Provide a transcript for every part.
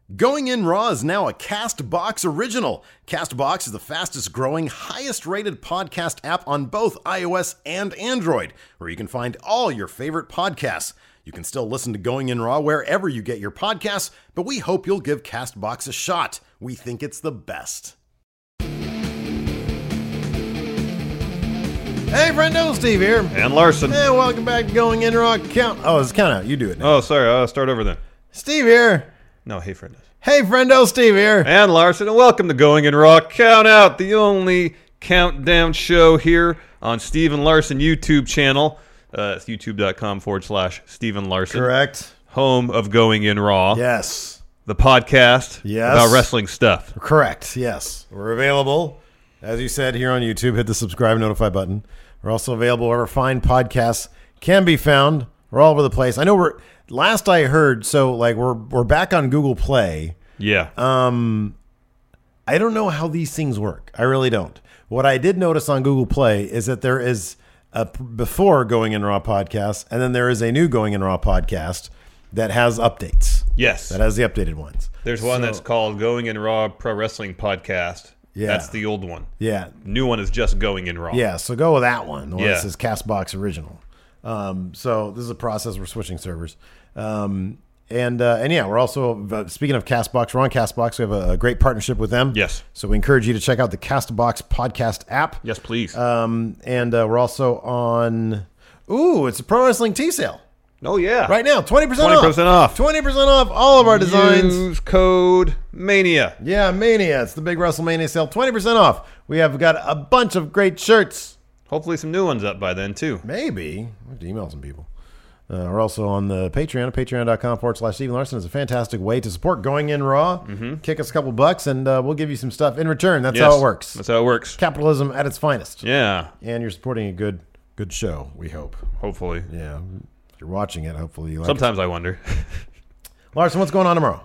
Going In Raw is now a CastBox original. CastBox is the fastest growing, highest rated podcast app on both iOS and Android, where you can find all your favorite podcasts. You can still listen to Going In Raw wherever you get your podcasts, but we hope you'll give CastBox a shot. We think it's the best. Hey, friendo, Steve here. And Larson. Hey, welcome back to Going In Raw. It's count out. You do it now. Oh, sorry. I'll start over then. Steve here. No, hey, friend. Hey, friendo, Steve here. And Larson, and welcome to Going In Raw Count Out, the only countdown show here on Steven Larson YouTube channel. It's youtube.com/Steven Larson. Correct. Home of Going In Raw. Yes. The podcast about wrestling stuff. Correct. Yes. We're available, as you said, here on YouTube. Hit the subscribe, notify button. We're also available wherever fine podcasts can be found. We're all over the place. I know last I heard, we're back on Google Play. Yeah. I don't know how these things work. I really don't. What I did notice on Google Play is that there is a before Going In Raw podcast, and then there is a new Going In Raw podcast that has updates. Yes. That has the updated ones. There's one that's called Going In Raw Pro Wrestling Podcast. Yeah. That's the old one. Yeah. New one is just Going In Raw. Yeah, so go with that one. The one Yeah. that says CastBox Original. So this is a process. We're switching servers. And yeah, we're also, speaking of CastBox, we're on CastBox. We have a great partnership with them. Yes. So we encourage you to check out the CastBox podcast app. Yes, please. And we're also on, it's a pro wrestling tea sale. Oh, yeah. Right now, 20% off. 20% off. 20% off all of our designs. Use code MANIA. Yeah, Mania. It's the big WrestleMania sale. 20% off. We have got a bunch of great shirts. Hopefully some new ones up by then, too. Maybe. We have to email some people. We're also on the Patreon. Patreon.com/Steven Larson is a fantastic way to support Going In Raw. Mm-hmm. Kick us a couple bucks, and we'll give you some stuff in return. That's how it works. That's how it works. Capitalism at its finest. Yeah. And you're supporting a good show, we hope. Hopefully. Yeah. If you're watching it, hopefully you like Sometimes I wonder. Larson, what's going on tomorrow?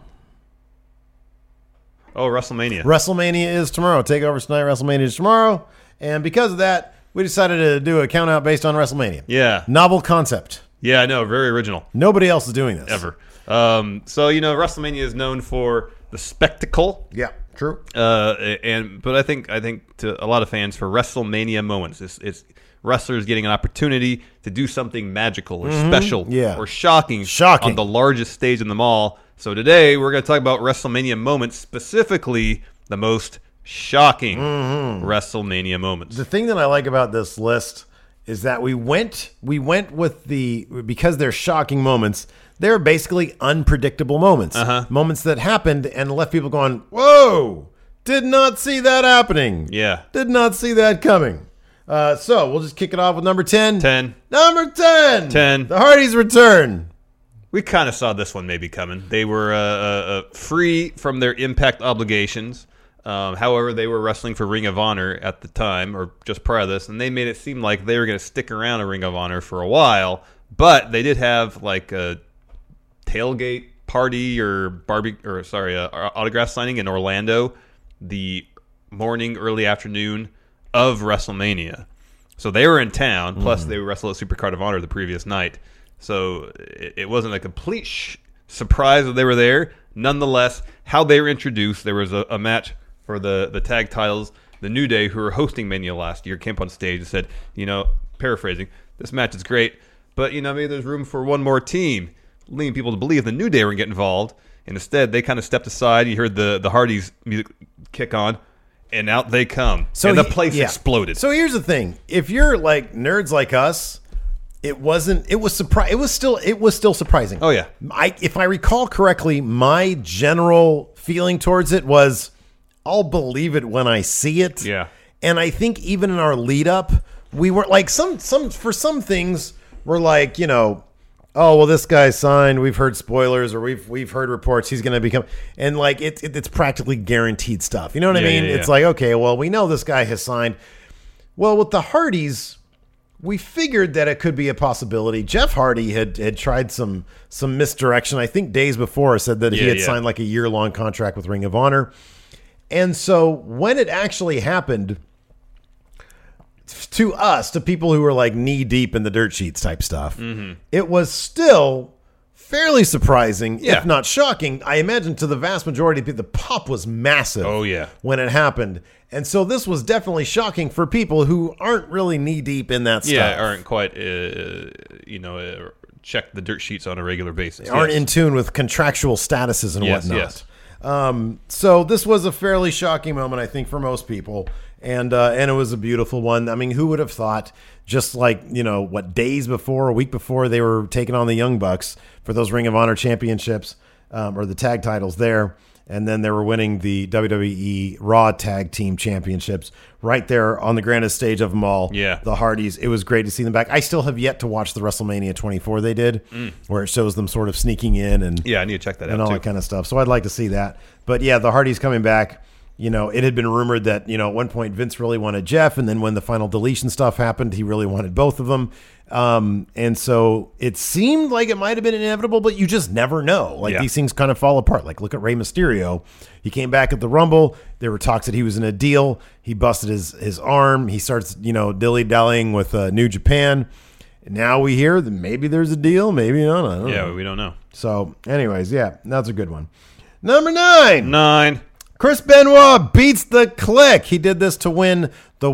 Oh, WrestleMania. WrestleMania is tomorrow. TakeOver's tonight. WrestleMania is tomorrow. And because of that, we decided to do a count out based on WrestleMania. Yeah. Novel concept. Yeah, I know. Very original. Nobody else is doing this. Ever. WrestleMania is known for the spectacle. Yeah, true. But I think to a lot of fans, for WrestleMania moments, it's wrestlers getting an opportunity to do something magical or special or shocking on the largest stage in them all. So today we're going to talk about WrestleMania moments, specifically the most shocking WrestleMania moments. The thing that I like about this list is that we went with because they're shocking moments, they're basically unpredictable moments. Moments that happened and left people going, whoa, did not see that happening. Yeah. Did not see that coming. So we'll just kick it off with number 10. 10. Number 10. 10. The Hardys return. We kind of saw this one maybe coming. They were free from their Impact obligations. However, they were wrestling for Ring of Honor at the time, or just prior to this, and they made it seem like they were going to stick around at Ring of Honor for a while. But they did have like a tailgate party or autograph signing in Orlando the morning, early afternoon of WrestleMania. So they were in town. Plus, they wrestled at Supercard of Honor the previous night. So it wasn't a complete surprise that they were there. Nonetheless, how they were introduced, there was a match for the tag titles. The New Day, who were hosting Mania last year, came up on stage and said, paraphrasing, this match is great, but, maybe there's room for one more team, leading people to believe the New Day were going to get involved. And instead, they kind of stepped aside. You heard the Hardys music kick on, and out they come. And the place exploded. So here's the thing. If you're like nerds like us, it was still surprising. Oh, yeah. If I recall correctly, my general feeling towards it was, I'll believe it when I see it. Yeah. And I think even in our lead up, we were like for some things we're like, oh, well, this guy signed, we've heard spoilers, or we've heard reports he's going to become, and like it's practically guaranteed stuff. You know what I mean? It's like, okay, well, we know this guy has signed. Well, with the Hardys, we figured that it could be a possibility. Jeff Hardy had tried some misdirection. I think days before said that he had signed like a year-long contract with Ring of Honor. And so when it actually happened, to us, to people who were like knee deep in the dirt sheets type stuff, it was still fairly surprising, Yeah. if not shocking. I imagine to the vast majority of people, the pop was massive. Oh, yeah. When it happened. And so this was definitely shocking for people who aren't really knee deep in that stuff. Yeah, aren't quite, check the dirt sheets on a regular basis. Aren't Yes. in tune with contractual statuses and Yes, whatnot. yes. So this was a fairly shocking moment, I think, for most people, and it was a beautiful one. I mean, who would have thought? Just like days before, a week before, they were taking on the Young Bucks for those Ring of Honor championships or the tag titles there, and then they were winning the WWE Raw Tag Team Championships right there on the grandest stage of them all. Yeah. The Hardys. It was great to see them back. I still have yet to watch the WrestleMania 24 they did, where it shows them sort of sneaking in and Yeah, I need to check that and out, all too. that kind of stuff. So I'd like to see that. But yeah, the Hardys coming back. It had been rumored that, at one point Vince really wanted Jeff, and then when the final deletion stuff happened, he really wanted both of them. And so it seemed like it might have been inevitable, but you just never know. Like Yeah. these things kind of fall apart. Like look at Rey Mysterio. He came back at the Rumble. There were talks that he was in a deal. He busted his arm. He starts, dilly-dallying with New Japan. And now we hear that maybe there's a deal, maybe not. I don't know. Yeah, we don't know. So anyways, yeah, that's a good one. Number 9. 9. Chris Benoit beats the Click. He did this to win the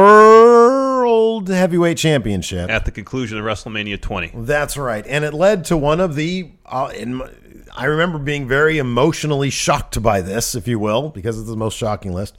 World Heavyweight Championship. At the conclusion of WrestleMania 20. That's right. And it led to one of the, I remember being very emotionally shocked by this, if you will, because it's the most shocking list.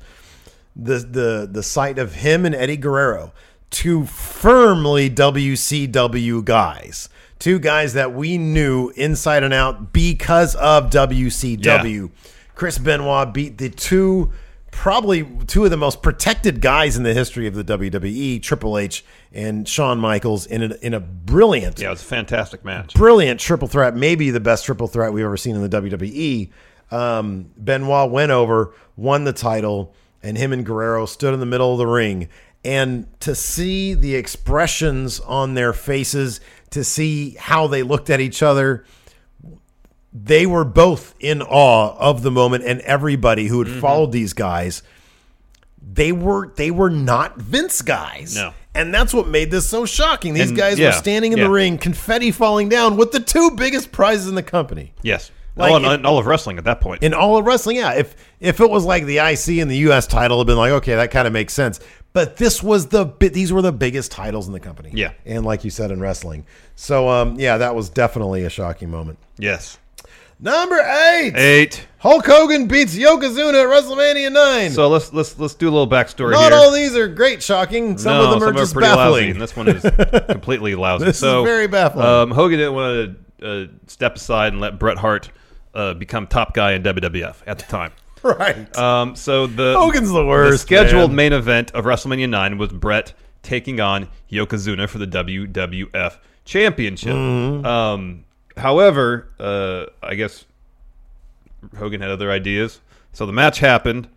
The sight of him and Eddie Guerrero, two firmly WCW guys. Two guys that we knew inside and out because of WCW. Yeah. Chris Benoit beat probably two of the most protected guys in the history of the WWE, Triple H and Shawn Michaels, in a brilliant, Yeah, it was a fantastic match. brilliant triple threat, maybe the best triple threat we've ever seen in the WWE. Benoit went over, won the title, and him and Guerrero stood in the middle of the ring. And to see the expressions on their faces, to see how they looked at each other, they were both in awe of the moment, and everybody who had followed these guys, they were not Vince guys. No. And that's what made this so shocking. These And, guys yeah, were standing in yeah. the ring, confetti falling down with the two biggest prizes in the company. Yes. Like all of wrestling at that point. In all of wrestling, yeah. If it was like the IC and the US title, it'd been like, okay, that kind of makes sense. But these were the biggest titles in the company. Yeah. And like you said, in wrestling. So, yeah, that was definitely a shocking moment. Yes. Number 8. 8. Hulk Hogan beats Yokozuna at WrestleMania 9. So let's do a little backstory Not here. all these are great shocking. Some of them are just pretty baffling. lousy, and this one is completely lousy. This is very baffling. Hogan didn't want to step aside and let Bret Hart become top guy in WWF at the time. Right. So Hogan's the worst, The scheduled man. main event of WrestleMania 9 was Bret taking on Yokozuna for the WWF Championship. Mm-hmm. However, I guess Hogan had other ideas. So the match happened.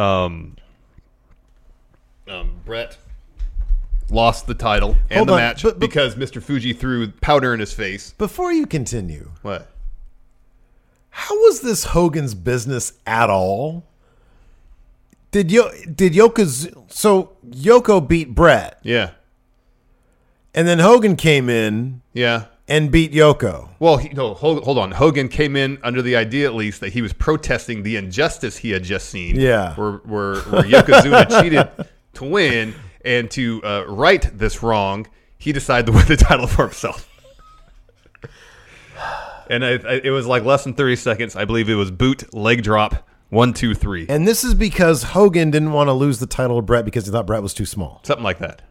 Bret lost the title and Hold the on, match but- because Mr. Fuji threw powder in his face. Before you continue, What? how was this Hogan's business at all? Did Yoko? So Yoko beat Bret, Yeah. and then Hogan came in Yeah. and beat Yoko. Well, hold on. Hogan came in under the idea, at least, that he was protesting the injustice he had just seen. Yeah. Where Yokozuna cheated to win, and to right this wrong, he decided to win the title for himself. And it was like less than 30 seconds. I believe it was boot, leg drop, 1, 2, 3. And this is because Hogan didn't want to lose the title to Bret because he thought Bret was too small. Something like that.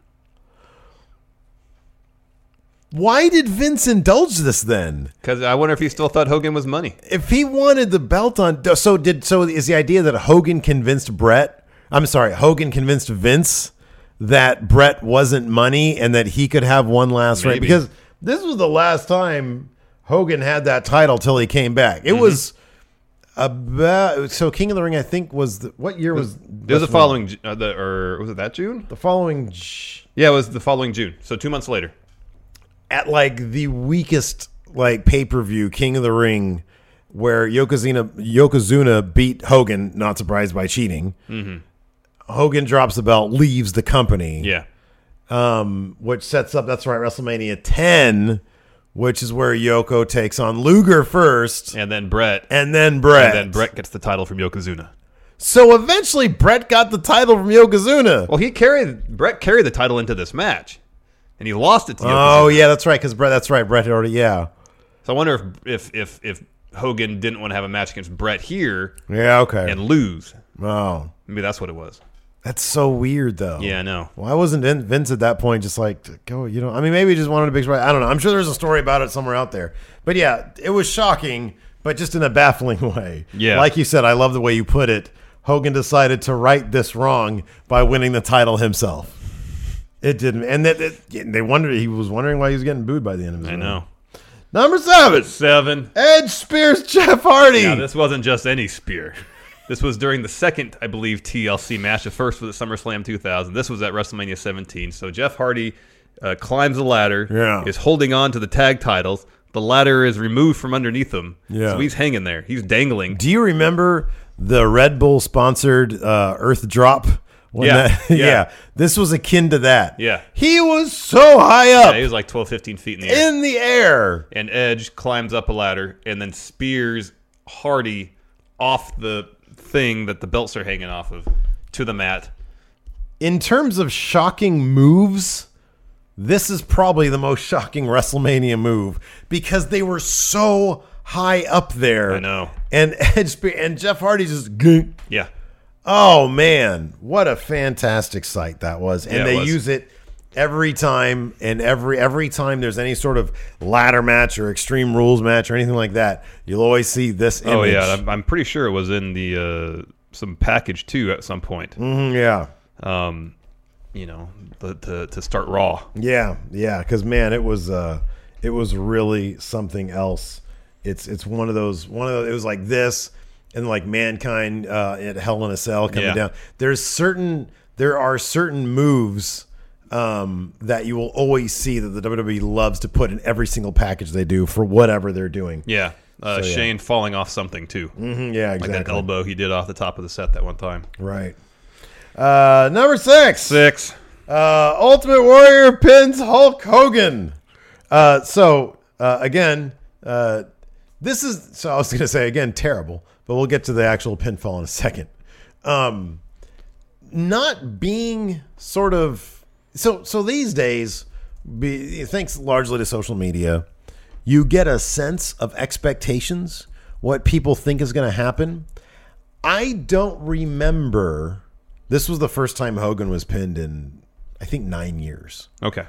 Why did Vince indulge this then? Because I wonder if he still thought Hogan was money. If he wanted the belt on, so is the idea that Hogan convinced Hogan convinced Vince that Bret wasn't money and that he could have one last reign? Maybe. Because this was the last time Hogan had that title till he came back. It was about, so King of the Ring, I think, what year was It was the following, or was it that June? the following Yeah, it was the following June. So 2 months later. at like the weakest like pay-per-view King of the Ring, where Yokozuna beat Hogan, not surprised by cheating. Hogan drops the belt, leaves the company. Yeah. Which sets up, that's right, WrestleMania 10, which is where Yoko takes on Luger first, And then Brett. and then Brett. And then Brett gets the title from Yokozuna. So eventually, Brett got the title from Yokozuna. Well, Brett carried the title into this match, and he lost it to Yokozuna. Oh yeah, that's right. Because Brett had already. Yeah. So I wonder if Hogan didn't want to have a match against Brett here Yeah. Okay. and lose. Oh, Maybe that's what it was. that's so weird though. Yeah, I know. Why wasn't Vince at that point just like go? I mean, maybe he just wanted a big surprise. I don't know. I'm sure there's a story about it somewhere out there. But yeah, it was shocking, but just in a baffling way. Yeah. Like you said, I love the way you put it. Hogan decided to right this wrong by winning the title himself. It didn't, and they wondered. He was wondering why he was getting booed by the end of his I run. know. Number 7. 7. Edge spears Jeff Hardy. Now, this wasn't just any spear. This was during the second, I believe, TLC match. The first was at SummerSlam 2000. This was at WrestleMania 17. So Jeff Hardy climbs the ladder, is holding on to the tag titles. The ladder is removed from underneath him. Yeah. So he's hanging there. He's dangling. Do you remember the Red Bull sponsored Earth Drop? Yeah. This was akin to that. Yeah. He was so high up Yeah, he was like 12, 15 feet in the air. in the air. And Edge climbs up a ladder and then spears Hardy off the thing that the belts are hanging off of to the mat. In terms of shocking moves, this is probably the most shocking WrestleMania move because they were so high up there. I know. And and Jeff Hardy just gunk. Yeah. Oh man, what a fantastic sight that was. And Yeah, it they was. use it every time, and every time there's any sort of ladder match or Extreme Rules match or anything like that, you'll always see this image. Oh, yeah. I'm pretty sure it was in the some package, too, at some point. Yeah. To start Raw. Yeah, because man, it was really something else. It's one of those. It was like this, and like Mankind at Hell in a Cell coming down. There are certain moves that you will always see that the WWE loves to put in every single package they do for whatever they're doing. Yeah. Shane falling off something, too. Yeah, exactly. Like that elbow he did off the top of the set that one time. Right. Number 6. 6. Ultimate Warrior pins Hulk Hogan. Again, this is, so I was going to say, again, terrible, but we'll get to the actual pinfall in a second. Not being sort of, so these days, thanks largely to social media, you get a sense of expectations, what people think is going to happen. I don't remember, this was the first time Hogan was pinned in, I think, 9 years. Okay.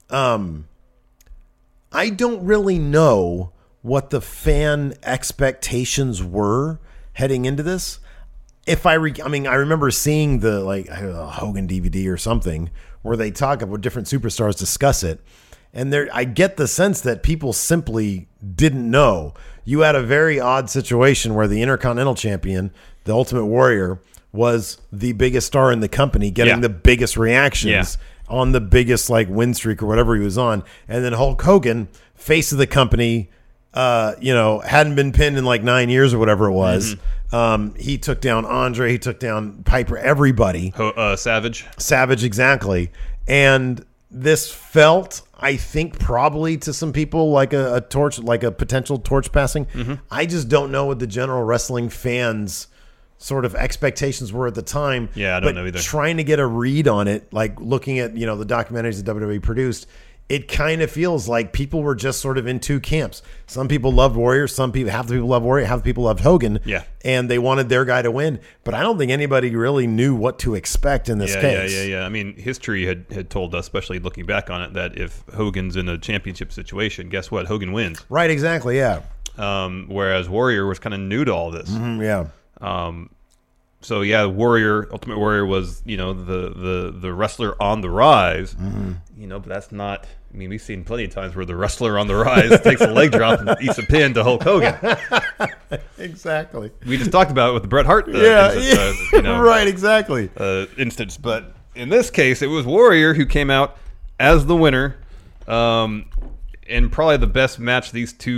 I don't really know what the fan expectations were heading into this. I remember seeing the Hogan DVD or something where they talk about different superstars discuss it, and I get the sense that people simply didn't know. You had a very odd situation where the Intercontinental Champion, the Ultimate Warrior, was the biggest star in the company, getting the biggest reactions on the biggest win streak or whatever he was on, and then Hulk Hogan, face of the company, hadn't been pinned in 9 years or whatever it was. He took down Andre, he took down Piper, everybody. Savage, exactly. And this felt, I think, probably to some people like a torch, like a potential torch passing. I just don't know what the general wrestling fans' sort of expectations were at the time. Yeah, I don't know either. Trying to get a read on it, looking at the documentaries that WWE produced, it kind of feels like people were just sort of in two camps. Some people loved Warrior. Half the people loved Warrior. Half the people loved Hogan. Yeah. And they wanted their guy to win. But I don't think anybody really knew what to expect in this case. Yeah. I mean, history had told us, especially looking back on it, that if Hogan's in a championship situation, guess what? Hogan wins. Right, exactly, yeah. Whereas Warrior was kind of new to all this. Yeah. So yeah, Ultimate Warrior was, the wrestler on the rise. But that's not. I mean, we've seen plenty of times where the wrestler on the rise takes a leg drop and eats a pin to Hulk Hogan. Exactly. We just talked about it with the Bret Hart. Right, exactly. Instance, but in this case, it was Warrior who came out as the winner, and probably the best match these two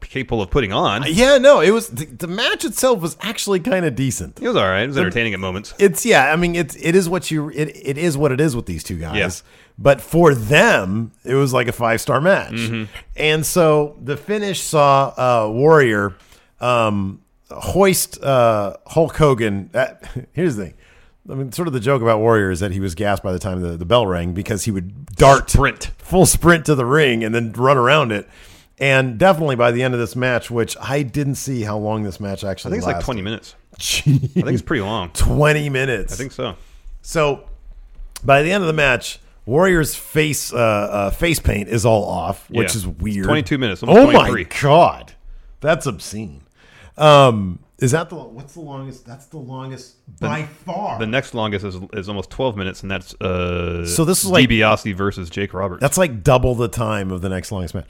capable of putting on. Yeah, no, it was the match itself was actually kind of decent. It was all right. It was entertaining at moments. It is what it is what it is with these two guys. Yeah. But for them, it was like a 5-star match. Mm-hmm. And so the finish saw Warrior hoist Hulk Hogan. Here's the thing. I mean, sort of the joke about Warrior is that he was gassed by the time the bell rang because he would full sprint to the ring and then run around it. And definitely by the end of this match, which I didn't see how long this match actually I think it's lasted. like 20 minutes. Jeez. I think it's pretty long. 20 minutes. I think so. So by the end of the match, Warrior's face paint is all off, which Yeah. is weird. 22 minutes. Oh 23. my God. That's obscene. Is that what's the longest? That's the longest by far. The next longest is almost 12 minutes, and that's So this is like DiBiase versus Jake Roberts. that's like double the time of the next longest match.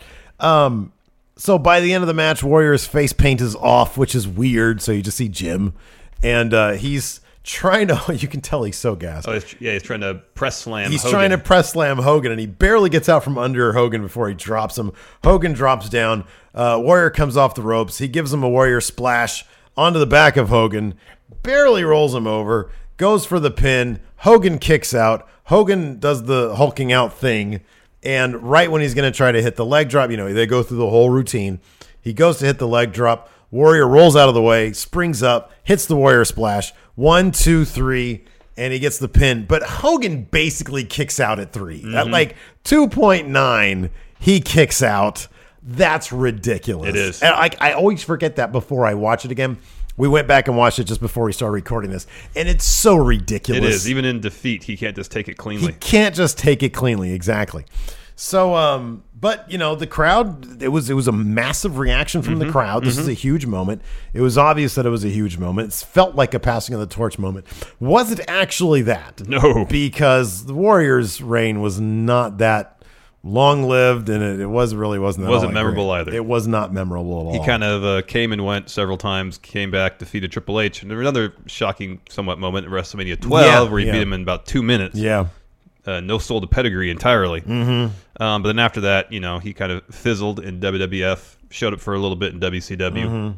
So by the end of the match, Warrior's face paint is off, which is weird. So you just see Jim, and he's trying to. You can tell he's so gassed. He's trying to press slam. He's Hogan. trying to press slam Hogan, and he barely gets out from under Hogan before he drops him. Hogan drops down. Warrior comes off the ropes. He gives him a Warrior splash onto the back of Hogan, barely rolls him over, goes for the pin. Hogan kicks out. Hogan does the hulking out thing, and right when he's going to try to hit the leg drop, they go through the whole routine. He goes to hit the leg drop. Warrior rolls out of the way, springs up, hits the Warrior splash. 1, 2, 3, and he gets the pin. But Hogan basically kicks out at 3. At like 2.9, he kicks out. That's ridiculous. It is. And I always forget that before I watch it again. We went back and watched it just before we started recording this, and it's so ridiculous. It is. Even in defeat, he can't just take it He cleanly. can't just take it cleanly. Exactly. So, but the crowd, it was a massive reaction from the crowd. This is a huge moment. It was obvious that it was a huge moment. It felt like a passing of the torch moment. Was it actually that? No. Because the Warriors' reign was not that long-lived, and it wasn't that Wasn't all that memorable great. either. It was not memorable at all. He kind of came and went several times, came back, defeated Triple H. And there was another shocking, somewhat moment at WrestleMania 12 where he beat him in about 2 minutes. Yeah. No sold the pedigree entirely. But then after that, he kind of fizzled in WWF, showed up for a little bit in WCW.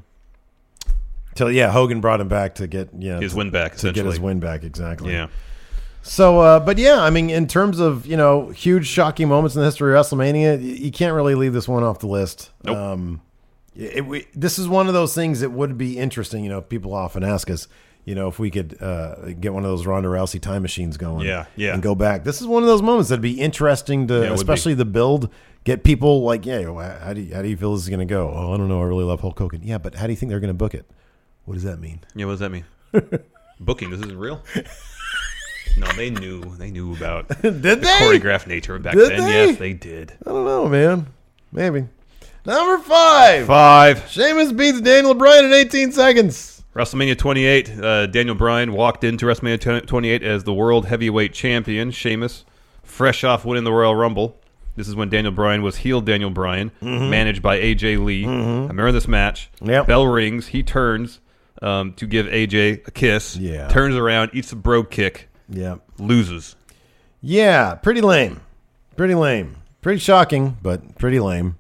Till Hogan brought him back to get His win back, to get his essentially. win back, exactly. Yeah. So, but yeah, I mean, in terms of huge shocking moments in the history of WrestleMania, you can't really leave this one off the list. Nope. This is one of those things that would be interesting. People often ask us, if we could get one of those Ronda Rousey time machines going, Yeah. and go back. This is one of those moments that'd be interesting to, it would especially the build. Get people like, how do you feel this is going to go? Oh, I don't know. I really love Hulk Hogan. Yeah, but how do you think they're going to book it? What does that mean? Yeah, what does that mean? Booking, this isn't real? No, they knew about Did the they? choreographed nature back Did then. they? Yes, they did. I don't know, man. Maybe. Number 5. 5. Sheamus beats Daniel Bryan in 18 seconds. WrestleMania 28, Daniel Bryan walked into WrestleMania 28 as the World Heavyweight Champion. Sheamus, fresh off winning the Royal Rumble. This is when Daniel Bryan was heel Daniel Bryan, managed by AJ Lee. I remember this match. Yep. Bell rings. He turns to give AJ a kiss. Yeah. Turns around, eats a brogue kick, Yeah. loses. Yeah, pretty lame. Pretty lame. Pretty shocking, but pretty lame.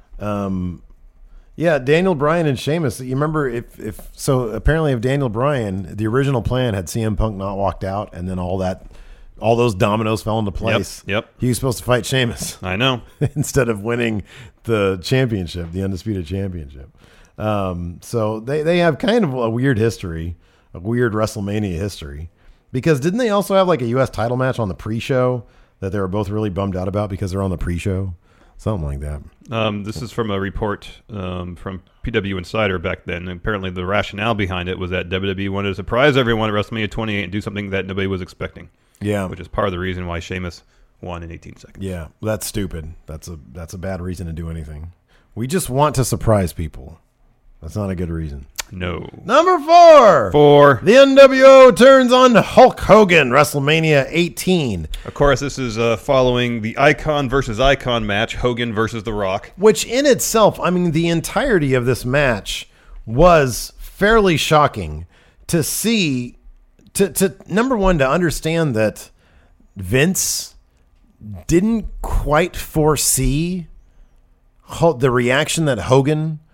Yeah, Daniel Bryan and Sheamus. You remember apparently if Daniel Bryan, the original plan had CM Punk not walked out, and then all those dominoes fell into place. Yep. He was supposed to fight Sheamus I know. instead of winning the championship, the undisputed championship. So they have kind of a weird history, a weird WrestleMania history. Because didn't they also have like a U.S. title match on the pre-show that they were both really bummed out about because they're on the pre-show? Something like that. This is from a report from PW Insider back then. And apparently the rationale behind it was that WWE wanted to surprise everyone at WrestleMania 28 and do something that nobody was expecting, Yeah. which is part of the reason why Sheamus won in 18 seconds. Yeah. That's stupid. That's a bad reason to do anything. We just want to surprise people. That's not a good reason. No. Number 4. 4. The NWO turns on Hulk Hogan, WrestleMania 18. Of course, this is following the Icon versus Icon match, Hogan versus The Rock. Which in itself, I mean, the entirety of this match was fairly shocking to see, to number one, to understand that Vince didn't quite foresee the reaction that Hogan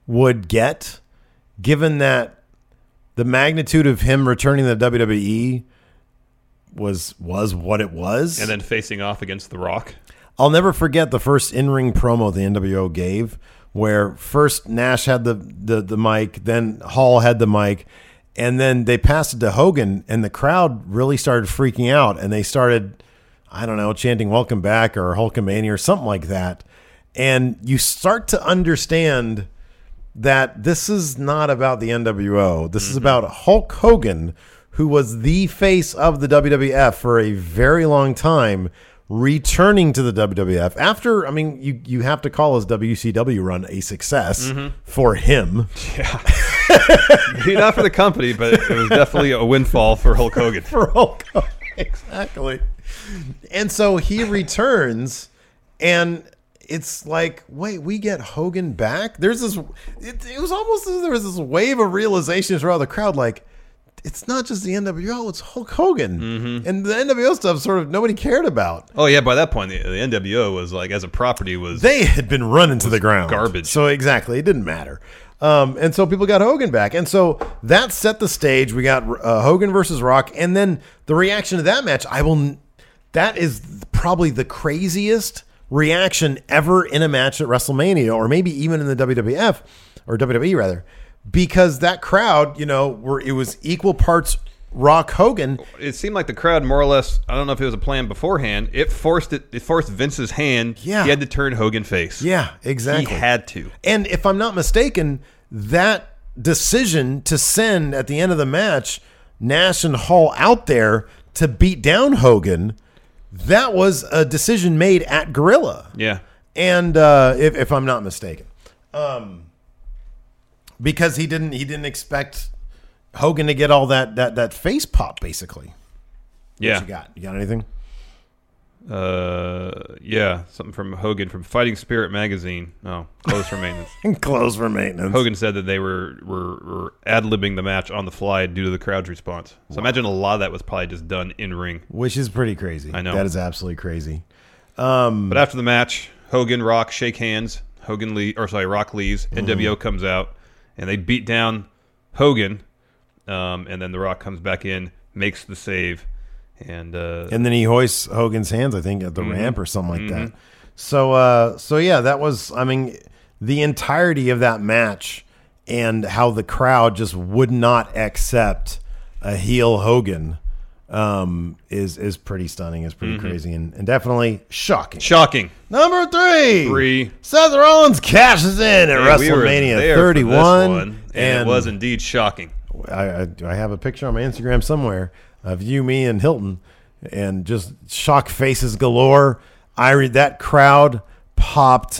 would get, given that the magnitude of him returning to the WWE was what it was. And then facing off against The Rock. I'll never forget the first in-ring promo the NWO gave, where first Nash had the mic, then Hall had the mic, and then they passed it to Hogan, and the crowd really started freaking out, and they started, I don't know, chanting "Welcome Back" or "Hulkamania" or something like that. And you start to understand that this is not about the NWO. This is about Hulk Hogan, who was the face of the WWF for a very long time, returning to the WWF after, I mean, you have to call his WCW run a success for him. Yeah. Maybe not for the company, but it was definitely a windfall for Hulk Hogan. For Hulk Hogan, exactly. And so he returns, and it's like, wait, we get Hogan back? There's this, it was almost as there was this wave of realization throughout the crowd, like, it's not just the NWO, it's Hulk Hogan. And the NWO stuff sort of nobody cared about. Oh, yeah, by that point, the NWO was like, as a property was... They had been run into the ground. Garbage. So exactly, it didn't matter. And so people got Hogan back. And so that set the stage. We got Hogan versus Rock. And then the reaction to that match, that is probably the craziest reaction ever in a match at WrestleMania, or maybe even in the WWF, or WWE rather, because that crowd, it was equal parts Rock Hogan. It seemed like the crowd more or less, I don't know if it was a plan beforehand, it forced Vince's hand. Yeah. He had to turn Hogan face. Yeah, exactly. He had to. And if I'm not mistaken, that decision to send at the end of the match Nash and Hall out there to beat down Hogan, that was a decision made at Gorilla. Yeah. And if I'm not mistaken, because he didn't expect Hogan to get all that face pop, basically. Yeah. What you got anything? Yeah, something from Hogan from Fighting Spirit magazine. Oh, closed for maintenance. Closed for maintenance. Hogan said that they were ad-libbing the match on the fly due to the crowd's response. So imagine a lot of that was probably just done in ring, which is pretty crazy. I know. That is absolutely crazy. But after the match, Hogan, Rock shake hands. Rock leaves. NWO comes out, and they beat down Hogan. And then the Rock comes back in, makes the save. And then he hoists Hogan's hands, I think, at the ramp or something like that. So yeah, that was, I mean, the entirety of that match and how the crowd just would not accept a heel Hogan is pretty stunning, is pretty crazy, and definitely shocking. Shocking. Number 3. 3. Seth Rollins cashes in at WrestleMania 31. And it was indeed shocking. I have a picture on my Instagram somewhere of you, me, and Hilton, and just shock faces galore. That crowd popped,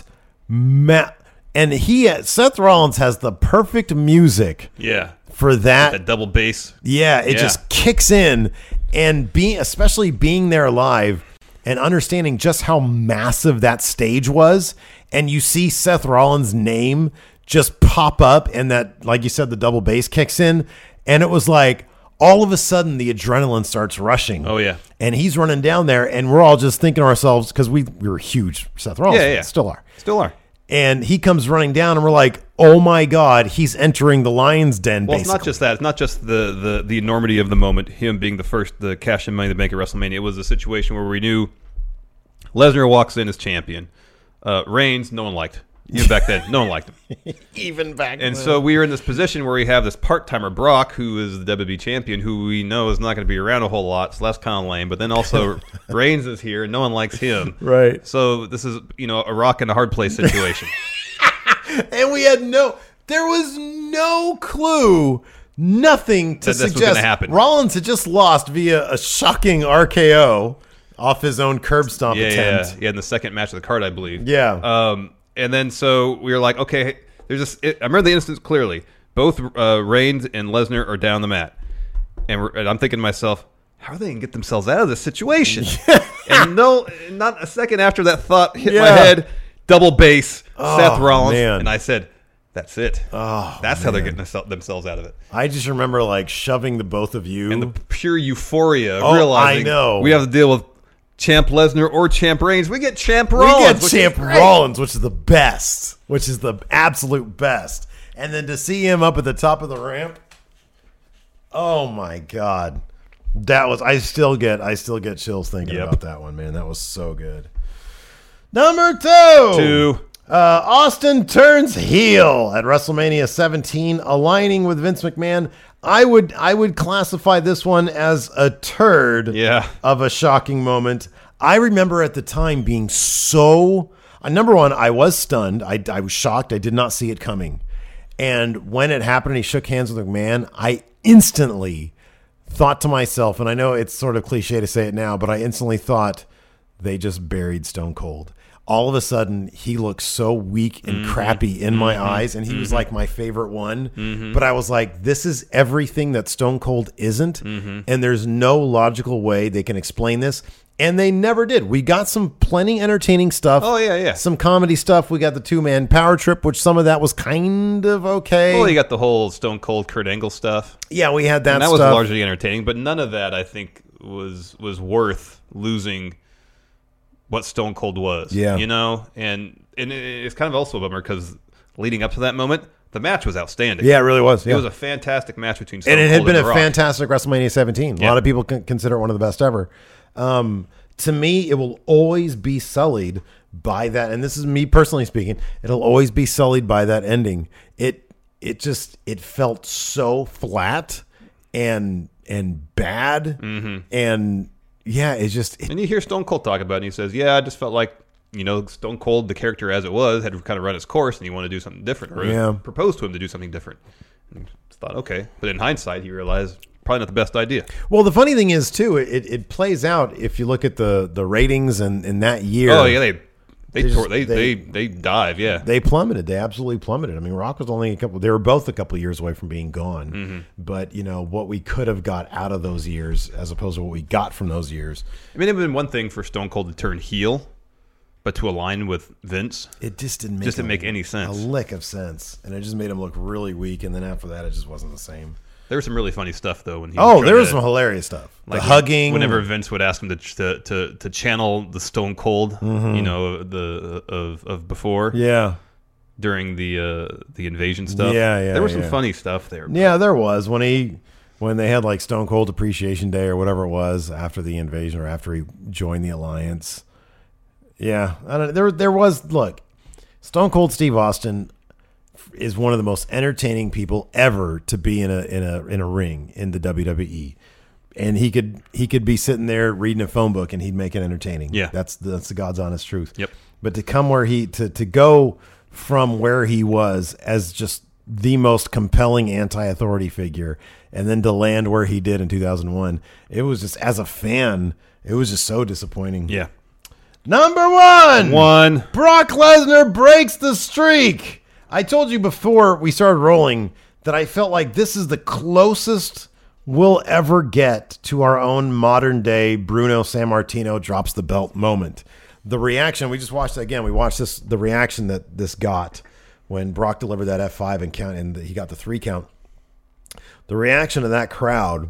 and Seth Rollins has the perfect music. Yeah, for that double bass. Yeah, it just kicks in, and especially being there live and understanding just how massive that stage was, and you see Seth Rollins' name just pop up, and that, like you said, the double bass kicks in, and it was like, all of a sudden the adrenaline starts rushing. Oh, yeah. And he's running down there, and we're all just thinking to ourselves, because we were huge Seth Rollins fans, still are. And he comes running down, and we're like, oh my God, he's entering the lion's den, well, basically. It's not just that. It's not just the enormity of the moment, him being the cash in Money in the Bank at WrestleMania. It was a situation where we knew Lesnar walks in as champion. Reigns, no one liked. Even back then, no one liked him. Even back then. And so we were in this position where we have this part-timer Brock, who is the WWE champion, who we know is not going to be around a whole lot, so that's kind of lame. But then also Reigns is here, and no one likes him. Right. So this is, a rock and a hard place situation. And there was no clue, nothing to that this was suggest gonna happen. Rollins had just lost via a shocking RKO off his own curb stomp attempt. Yeah, in the second match of the card, I believe. Yeah. And then so we were like, okay, there's this. I remember the instance clearly. Both Reigns and Lesnar are down the mat, and I'm thinking to myself, how are they going to get themselves out of this situation? And not a second after that thought hit my head, double bass, Seth Rollins, and I said, that's it. That's how they're getting themselves out of it. I just remember like shoving the both of you. And the pure euphoria, realizing I know. we have to deal with Champ Lesnar or Champ Reigns. We get Champ Rollins. Rollins, which is the best, which is the absolute best. And then to see him up at the top of the ramp. Oh my God. That was I still get chills thinking about that one, man. That was so good. Number 2. Austin turns heel at WrestleMania 17, aligning with Vince McMahon. I would classify this one as a turd of a shocking moment. I remember at the time being so... number one, I was stunned. I was shocked. I did not see it coming. And when it happened and he shook hands with McMahon, I instantly thought to myself, and I know it's sort of cliche to say it now, but I instantly thought they just buried Stone Cold. All of a sudden, he looked so weak and crappy in my eyes, and he was like my favorite one. But I was like, this is everything that Stone Cold isn't, and there's no logical way they can explain this. And they never did. We got some plenty entertaining stuff. Oh, yeah. Some comedy stuff. We got the 2-man power trip, which some of that was kind of okay. Well, you got the whole Stone Cold Kurt Angle stuff. Yeah, we had that and that stuff. was largely entertaining, but none of that, I think, was worth losing what Stone Cold was. Yeah. You know? And it's kind of also a bummer because leading up to that moment, the match was outstanding. Yeah, it really was. Yeah. It was a fantastic match between Stone Cold and and it had been The a Rock. fantastic WrestleMania 17. A lot of people consider it one of the best ever. To me, it will always be sullied by that. And this is me personally speaking. It'll always be sullied by that ending. It felt so flat and bad. And yeah, it's just... And you hear Stone Cold talk about it, and he says, I just felt like, Stone Cold, the character as it was, had kind of run its course, and he wanted to do something different. Or proposed to him to do something different. And he thought, okay. But in hindsight, he realized... probably not the best idea. Well, the funny thing is, too, it plays out if you look at the ratings and in that year. Oh, yeah, they dive, yeah. They plummeted. They absolutely plummeted. I mean, Rock was only they were both a couple of years away from being gone. But, what we could have got out of those years as opposed to what we got from those years. I mean, it would have been one thing for Stone Cold to turn heel, but to align with Vince, it just didn't make any sense. A lick of sense. And it just made him look really weak. And then after that, it just wasn't the same. There was some really funny stuff though when he. There was some hilarious stuff. Like the hugging. Whenever Vince would ask him to channel the Stone Cold, of before. Yeah. During the invasion stuff. Yeah. There was some funny stuff there. Yeah, there was when they had like Stone Cold Appreciation Day or whatever it was after the invasion or after he joined the Alliance. Yeah, there was Stone Cold Steve Austin is one of the most entertaining people ever to be in a ring in the WWE, and he could be sitting there reading a phone book and he'd make it entertaining. Yeah, that's the God's honest truth. Yep. But to come where to go from where he was as just the most compelling anti-authority figure, and then to land where he did in 2001, it was just as a fan, it was just so disappointing. Yeah. Number one. Brock Lesnar breaks the streak. I told you before we started rolling that I felt like this is the closest we'll ever get to our own modern day Bruno Sammartino drops the belt moment. The reaction, we just watched that again. We watched the reaction that this got when Brock delivered that F5 and count, and he got the 3 count. The reaction of that crowd,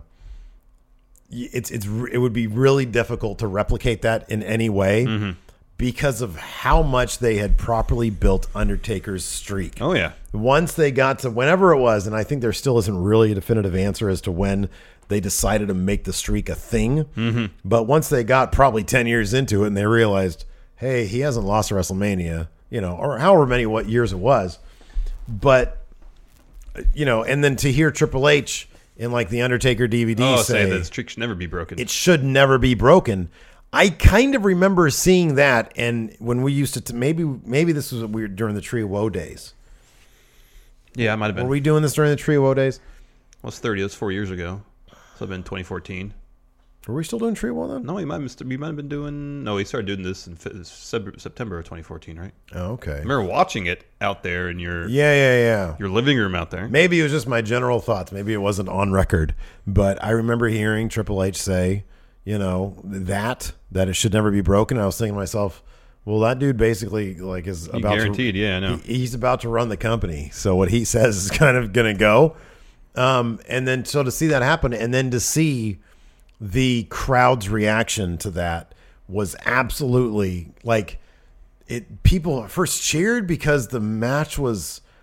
it would be really difficult to replicate that in any way. Because of how much they had properly built Undertaker's streak. Oh, yeah. Once they got to whenever it was, and I think there still isn't really a definitive answer as to when they decided to make the streak a thing. But once they got probably 10 years into it and they realized, hey, he hasn't lost a WrestleMania, or however many years it was. But, and then to hear Triple H in like the Undertaker DVD say that the streak should never be broken. It should never be broken. I kind of remember seeing that, and when we used to maybe this was weird during the Tree of Woe days. Yeah, it might have been. Were we doing this during the Tree of Woe days? Well, it's 30. It was 4 years ago. So it'd been 2014. Were we still doing Tree of Woe then? No, we might have been doing. No, we started doing this in September of 2014, right? Oh, okay. I remember watching it out there in your your living room out there. Maybe it was just my general thoughts. Maybe it wasn't on record, but I remember hearing Triple H say, that it should never be broken. I was thinking to myself, well, that dude basically is about guaranteed. Yeah, I know. He's about to run the company, so what he says is kind of going to go. And then so to see that happen, and then to see the crowd's reaction to that was absolutely people first cheered because the match was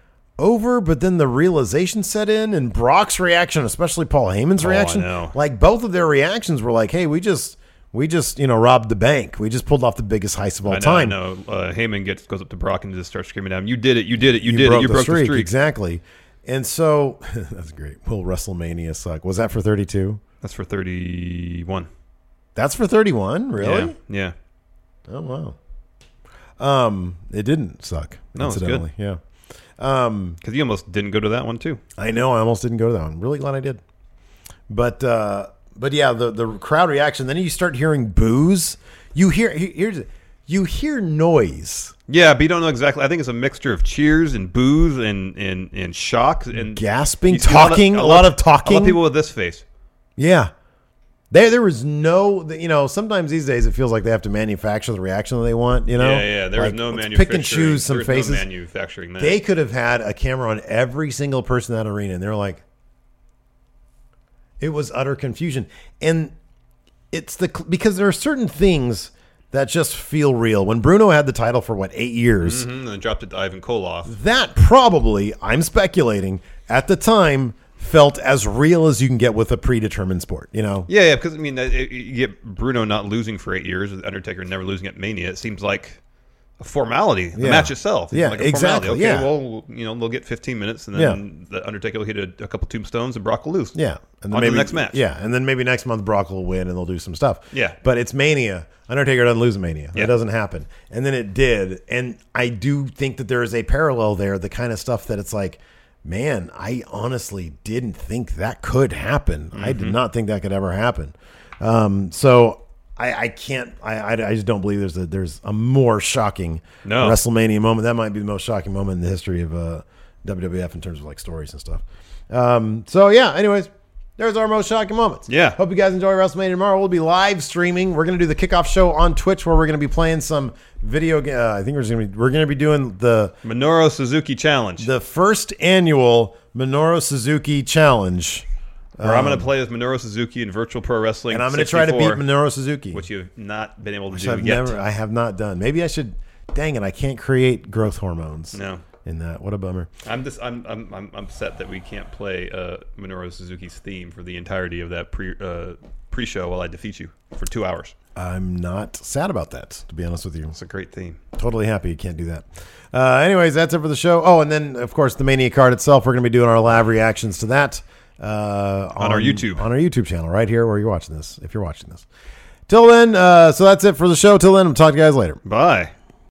over, but then the realization set in, and Brock's reaction, especially Paul Heyman's reaction, I know. like both of their reactions were like, "Hey, we just robbed the bank. We just pulled off the biggest heist of all time." I know. Heyman goes up to Brock and just starts screaming down, "You did it! You did it! You broke broke the streak!" Exactly. And so that's great. Will WrestleMania suck? Was that for 32? That's for 31. That's for 31. Really? Yeah. Oh wow. It didn't suck. No, it's incidentally. Yeah. Because you almost didn't go to that one too. I know. I almost didn't go to that one. Really glad I did. But yeah, the crowd reaction. Then you start hearing boos. You hear noise. Yeah, but you don't know exactly. I think it's a mixture of cheers and boos and shock and Gasping, you see talking, a lot of talking. A lot of people with this face. Yeah. There was no, sometimes these days it feels like they have to manufacture the reaction that they want, Yeah. There was Like, no let's manufacturing. pick and choose some faces. No manufacturing that. They could have had a camera on every single person in that arena, and they're like, it was utter confusion. And it's because there are certain things that just feel real. When Bruno had the title for 8 years, and then dropped it to Ivan Koloff. that probably, I'm speculating, at the time felt as real as you can get with a predetermined sport, Yeah, because you get Bruno not losing for 8 years, the Undertaker never losing at Mania. It seems like a formality. The match itself, yeah, like a exactly. Okay, yeah, well, they'll get 15 minutes, and then the Undertaker will hit a couple tombstones, and Brock will lose. yeah, and then on to the next match. Yeah, and then maybe next month Brock will win, and they'll do some stuff. Yeah, but it's Mania. Undertaker doesn't lose Mania. Yeah. That doesn't happen, and then it did. And I do think that there is a parallel there. The kind of stuff that it's like, man, I honestly didn't think that could happen. Mm-hmm. I did not think that could ever happen. So I can't. I just don't believe there's a more shocking WrestleMania moment. That might be the most shocking moment in the history of WWF in terms of stories and stuff. So yeah. Anyways, there's our most shocking moments. Yeah. Hope you guys enjoy WrestleMania tomorrow. We'll be live streaming. We're going to do the kickoff show on Twitch, where we're going to be playing some video. I think we're going to be doing the Minoru Suzuki Challenge, the first annual Minoru Suzuki Challenge. Where I'm going to play as Minoru Suzuki in Virtual Pro Wrestling, and I'm going to try to beat Minoru Suzuki, which you've not been able to do yet. I have not done. Maybe I should. Dang it! I can't create growth hormones. No. In that, what a bummer. I'm upset that we can't play Minoru Suzuki's theme for the entirety of that pre-show while I defeat you for 2 hours. I'm not sad about that, to be honest with you. It's a great theme. Totally happy you can't do that. Anyways, that's it for the show. Oh, and then of course the Mania card itself. We're going to be doing our live reactions to that on our YouTube channel right here where you're watching this. If you're watching this, till then. So that's it for the show. Till then, I'll talk to you guys later. Bye.